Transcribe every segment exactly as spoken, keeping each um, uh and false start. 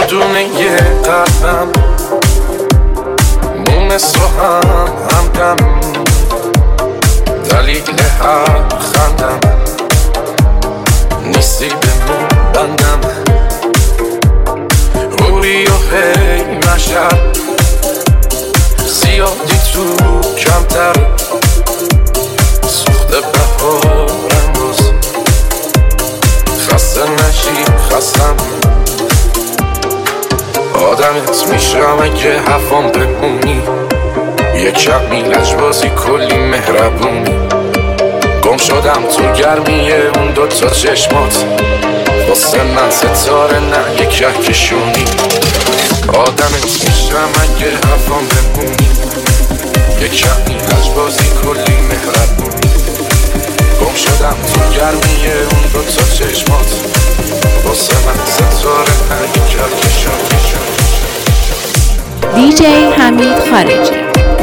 دونه یه قلبم مونس رو هم همدم دلیل هر خندم نیستی به مون بندم روری و هی مشهد زیادی تو کمتر سوخت بهارم روز خسته نشی خستم آدمت میشم اگه حفام بمونی یه کمی لجبازی کلی مهربونی گم شدم تو گرمیه اون دوتا چشمات واسه من ستاره نه یه کهکشونی آدمت میشم اگه حفام بمونی یه کمی لجبازی کلی مهربونی گم شدم تو گرمیه اون دوتا چشمات واسه من ستاره نه یه کهکشونی دی جی حمید خارجی.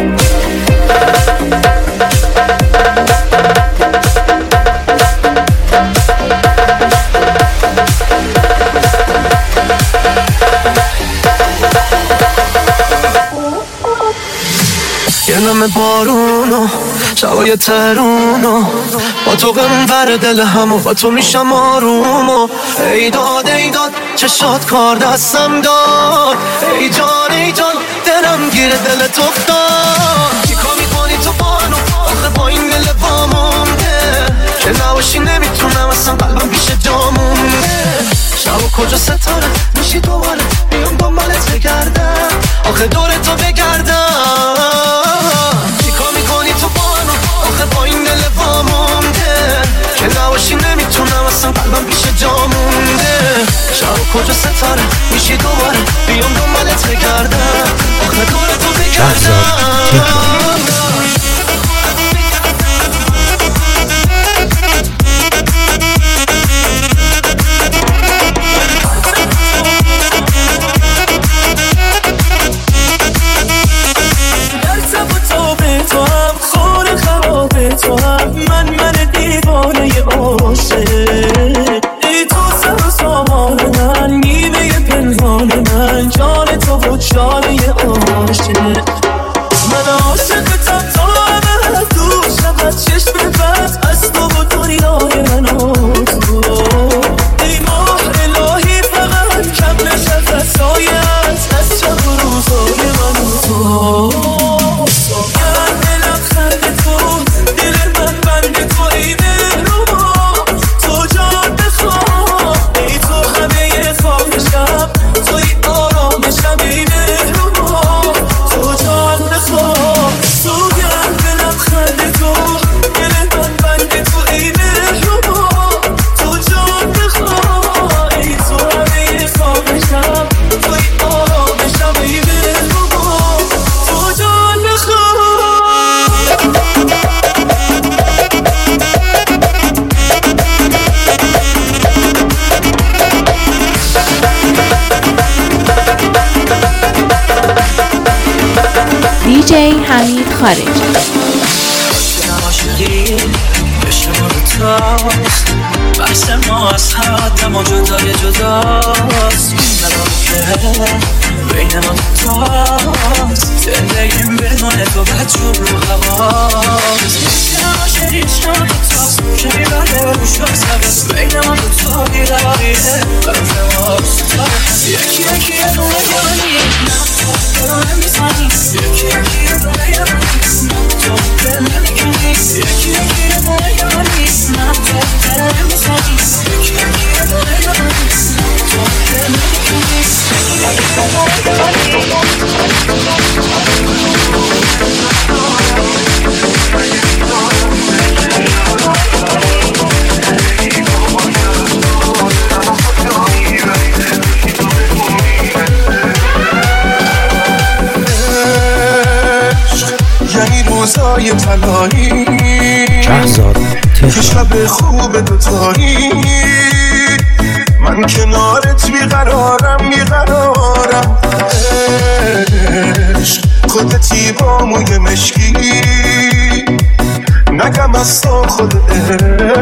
یه نم بارونو شبای ترونو با تو غم بر دل همو با تو میشم آرومو ای داد ای داد چشات کار دستم داد ای جان ای جان دلم گیره دلت افتاد چیکار میکنی تو بانو آخه با این دل وامونده که نباشی نمیتونم اصلا قلبم پیش جامونده شب کجا ستاره میشی دوباره بیام دنبالت بگردم آخه دور تو بگردم چیکار میکنی تو بانو آخه با این دل وامونده که نباشی نمیتونم اصلا قلبم پیش جامونده شب کجا ستاره میشی دوباره بیام دنبالت بگردم آخه دور تو بگردم تو هم من من دیوانه عاشق ای تو سر و سامان من نیمه پنهان من جان تو و جانه عاشق من عاشقتم تا همه دور شود چشم بد از تو و دنیای من و تو ای ماه الهی فقط کم نشد از سایت از شب و روزای من و تو دی جی حمید خارجی. بحث ما از حد ما جدای جداست بین ما تاست زندگیم بدون تو بدجور رو هواست شدید شد تاست شدید برده و گوشت سبست بین ما تو بیراریه برف ماست یکی یکی یه دونه یعنی نه نمیزنی یکی یکی یه دونه یعنی تو دل نمیکنی یکی یکی یه دونه یعنی نه تو دل نمیزنی یکی یکی یه دونه یعنی تو دل نمیکنی یعنی روزای طلایی که شب خوب دوتایی من کنارت بیقرارم بیقرارم عشق خودتی با موی مشکی نگم از تو خود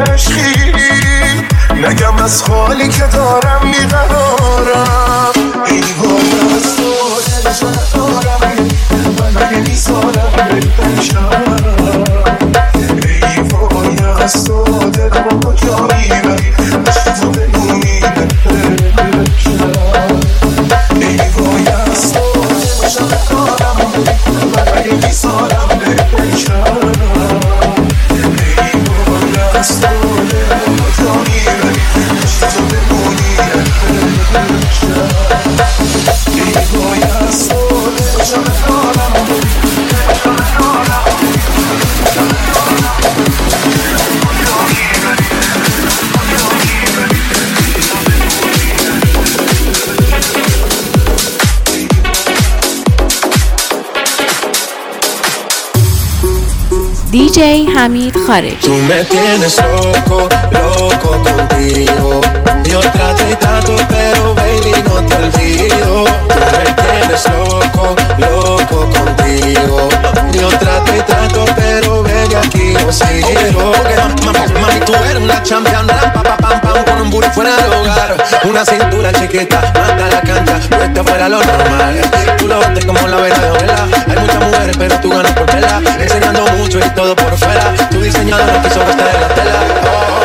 عشقی نگم از حالی که دارم بیقرارم دیجی حمید خارجی. Tú me tienes loco, loco contigo. Yo trato y trato, pero baby no te olvido. Tú me tienes loco, loco contigo. Yo trato y trato, pero baby aquí yo sigo. Mami, mami, tú eres una champion, ram, pa, pa, pam, pam, con un booty fuera de hogar. Una cintura chiquita, mata la cancha, puesta fuera lo normal. Tú lo bates como la vela de Orela. Hay muchas mujeres, pero tú ganas por tela. Enseñando mucho y todo por fuera. Tu diseñador no quiso gastar en la tela. Oh.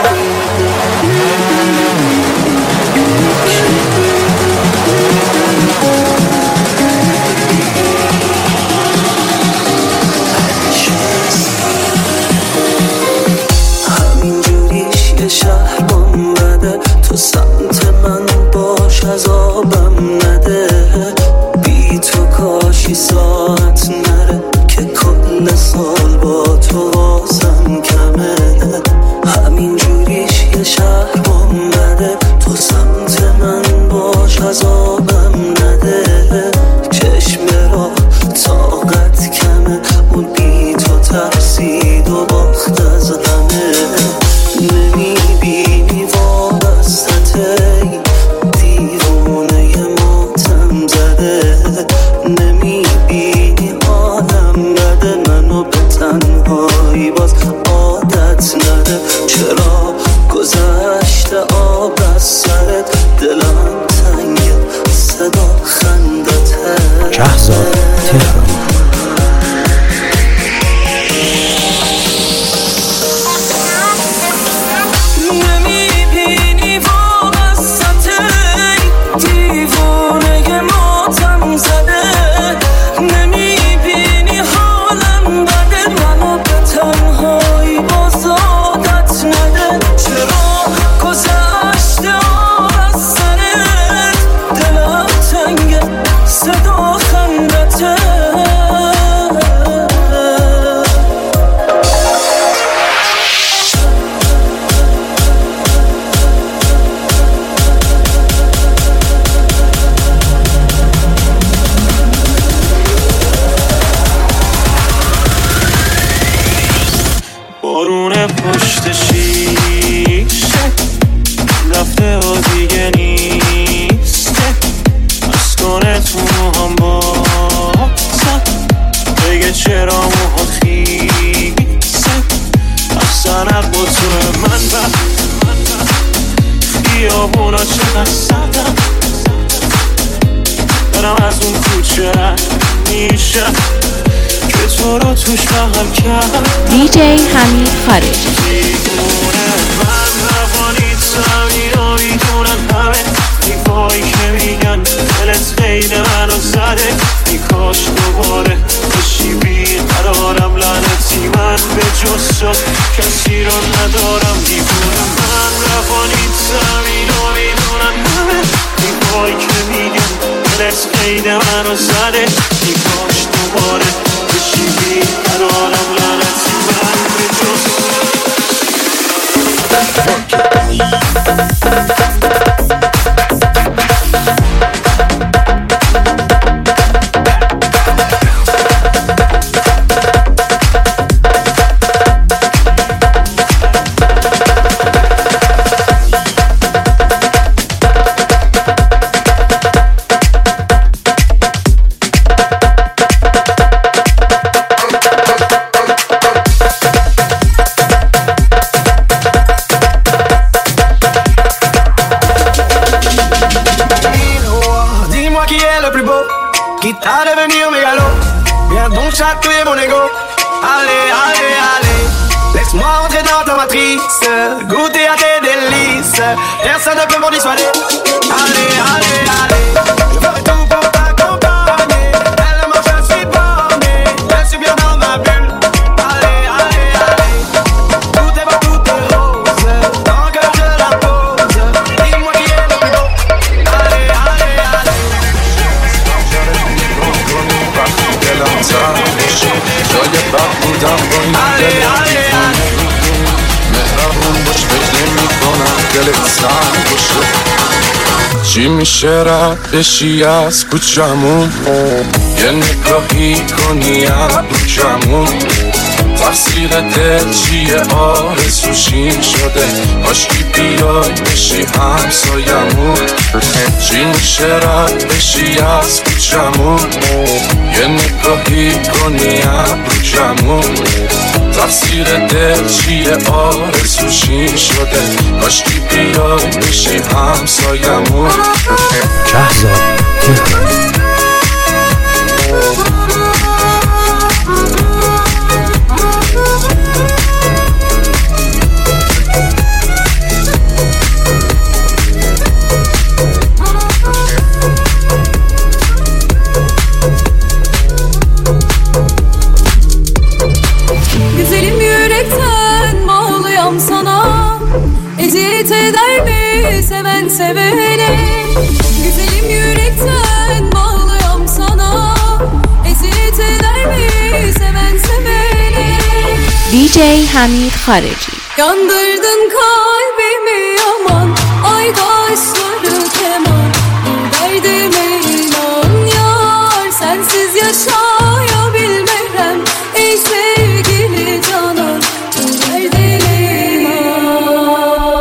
همینجوریش یه شهر بام بده تو سمت من باش عذابم نده بی تو کاشی ساعت نره که کل سال با تو واسم کمه همینجوریش یه شهر بام بده تو سمت من باش عذابم نده چشم را طاقت کمه اون بی تو ترسید و باخت از همه نمیبینی وابستته دیوانه ماتم زده نمیبینی آدم بده منو به تنهایی باز عادت نده چرا گذشته آب از سرت دلم تنگه صدا خندته شهرزاد تهران. دیجی حمید خارجی. کاش دوباره بشی بیقرارم لعنتی من به جز شد کسی رو ندارم دیوونه من روانی زمین رو میدونن همه دیوایی که میگن دلت قید منو زده کاش دوباره بشی بیقرارم لعنتی من به جز Quitte à devenir mégalo. Viens donc chatouiller mon ego. Allez, allez, allez. Laisse-moi rentrer dans ta matrice, goûter à tes délices. Personne ne peut m'en dissuader. Allez, allez, allez. Je ferai tout pour t'accompagner. Tellement je suis borné, je suis bien dans ma bulle. Allez, allez, allez. Tout est beau, tout est rose, tant que je la pose. Dis-moi qui est le plus beau. Allez, allez, allez. Allez, allez, allez. مهربون باش فکر نمی کنم دلت سنگ باشه چی میشه رد بشی از کوچمون یه نگاهی کنی ابرو کمون تقصیر دل چیه آرزوشین شده کاشکی بیای بشی همسایمون چی میشه رد بشی از کوچمون یه نگاهی کنی ابرو کمون تقصیر دل چیه آرزوشین شده کاشکی بیای بشی همسایمون شهرزاد تهران. Güzelim yürekten bağlıyam sana. Eziyet eder mi seven sevene? Güzelim yürekten bağlıyam sana. Eziyet eder mi seven sevene? دی جی حمید خارجی. Yandırdın kalbimi yaman, ay kaşları keman. Bu derdime inan yar, sensiz yaşayabilmem. Ey sevgili canan, bu derdime inan.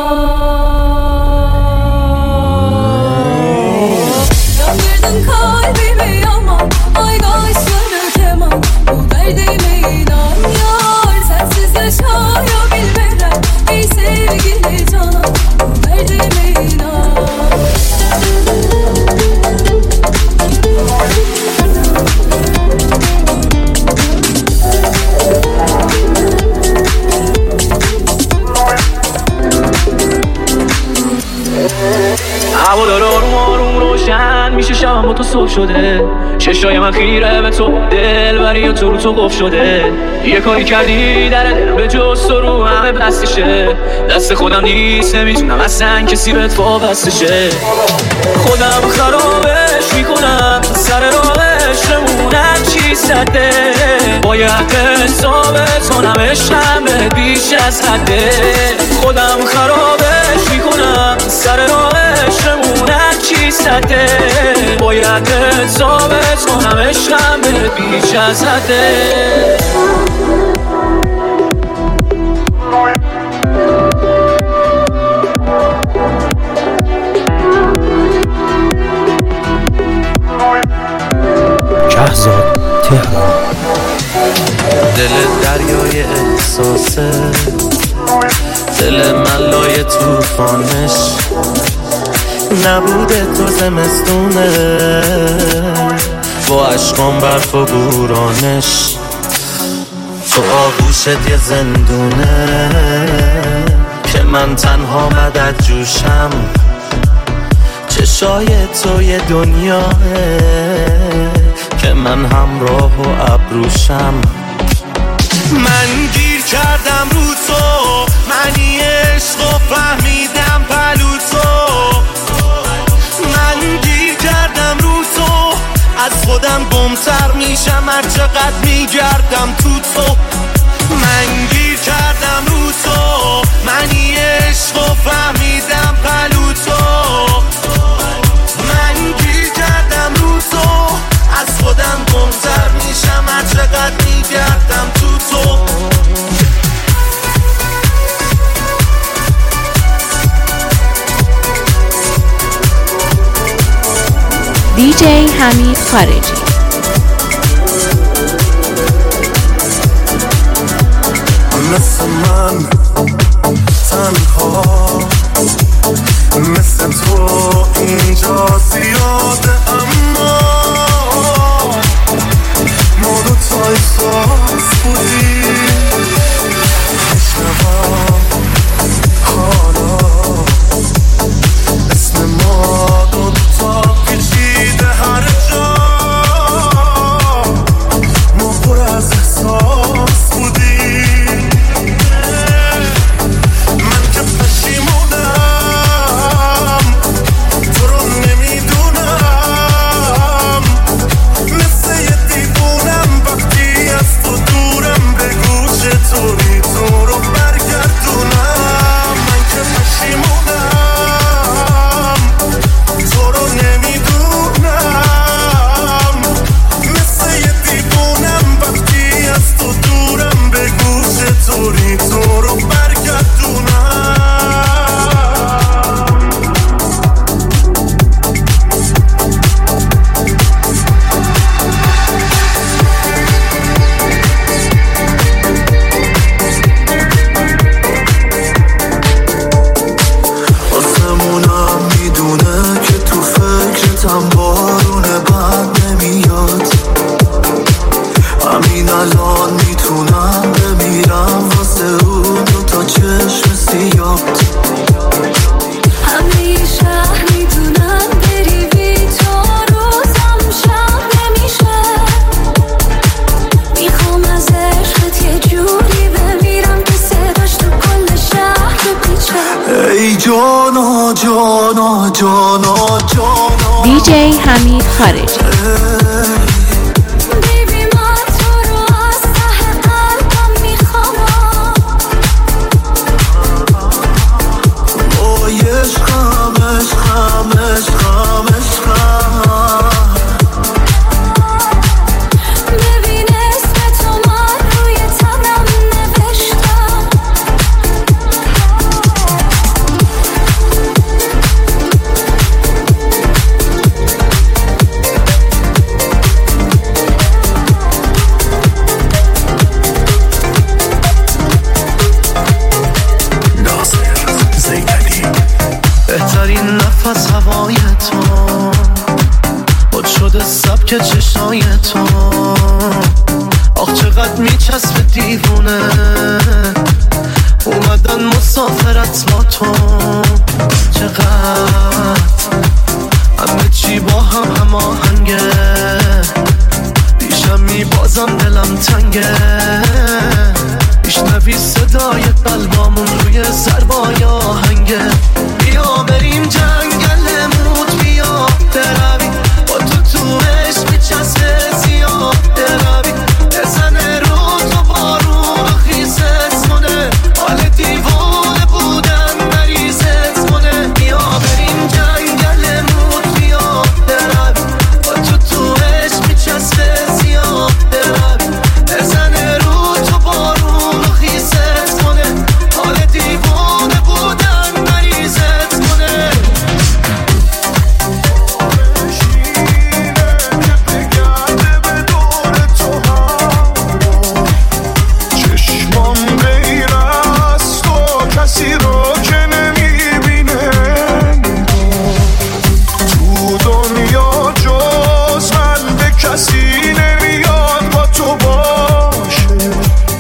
Yandırdın kalbimi yaman, ay kaşları keman. Bu derdime inan yar, sensiz yaşayabilmem. Ey sevgili canan, bu derdime inan. هوا داره آروم آروم روشن میشه شبم با تو صبح شده چشای من خیره به تو دل بری و تو رو تو قف شده یه کاری کردی در دل به جز تو رو همه بستشه دست خودم نیست نمیتونم اصلا کسی بهت وابستشه خودم خرابش میکنم سر راهش نمونم چی سده باید حسابت کنم عشقم بهت بیش از حده خودم خرابش میکنم سر راهش نمونم چی سده باید حسابت کنم عشقم بهت بیش از حده شهرزاد تهران. دل دریای احساسه دل من لای توفانش نبوده تو زمستونه با عشقام برف و بورانش تو آغوشت یه زندونه که من تنها مدد جوشم چشای تو یه دنیاه که من همراه و ابروشم من گیر کردم رو تو منی عشق و فهمیدم پلو تو من گیر کردم رو تو از خودم گمتر میشم هر چقدر میگردم تو تو من گیر کردم رو تو منی عشق و فهمیدم پلو تو من گیر کردم رو تو از خودم گمتر میشم هر چقدر میگردم تو تو دی جی حمید خارجی. مثل من تنها مثل تو اینجا زیاده اما جانا جانا دی جی حمید خارجی. بهترین نفس هوای تو خود شده سبک چشای تو، آخ چقدر میچسبه دیوونه اومدن مسافرت با تو، چقدر همه چی با هم هماهنگه، پیشم میبازم دلم تنگه، میشنوی صدای قلبامون روی ضربای آهنگه، بیا بریم جنگل موت، بیا برویم با تو تو عشق میچسبه زیاد، برویم بزنه رو تو بارون و خیست کنه، حال دیوانه بودن مریضت کنه، بیا بریم جنگل موت، بیا برویم با تو تو عشق میچسبه زیاد، برویم بزنه رو تو بارون و خیست کنه، حال دیوانه بودن مریضت کنه. چشمام غیر از تو کسی رو که نمیبینه، تو دنیا جز من به کسی نمیاد با تو باشه،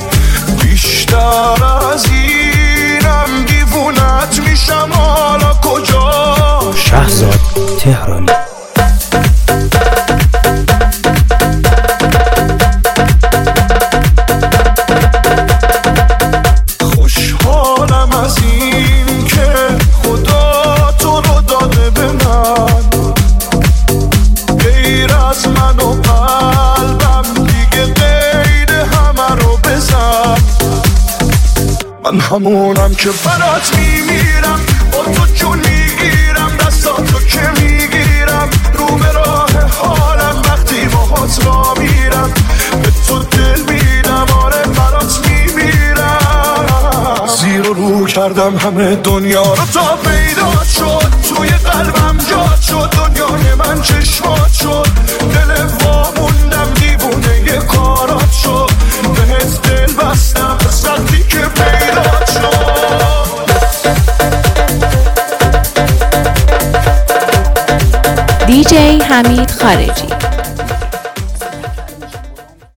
بیشتر از اینم دیوونت میشم حالا کجا. شهزاد تهرانی. خوشحالم از این که خدا تو رو داده به من، غیر از من و قلبم دیگه غیر همه رو بزن، من همونم که برات میمیرم، با تو جون میگیرم، دستاتو که میگیرم، رو به راه حالم وقتی باهات را میرم، به تو دل میدم، آره برات میمیرم، زیر و رو کردم همه دنیا رو تا پیدا شد، توی قلبم جات شد، دنیای من چشمات شد، دل واموندم دیوونه یه کارات شد، بهت دل بستم وقتی که پیدا شد. دی جی حمید خارجی.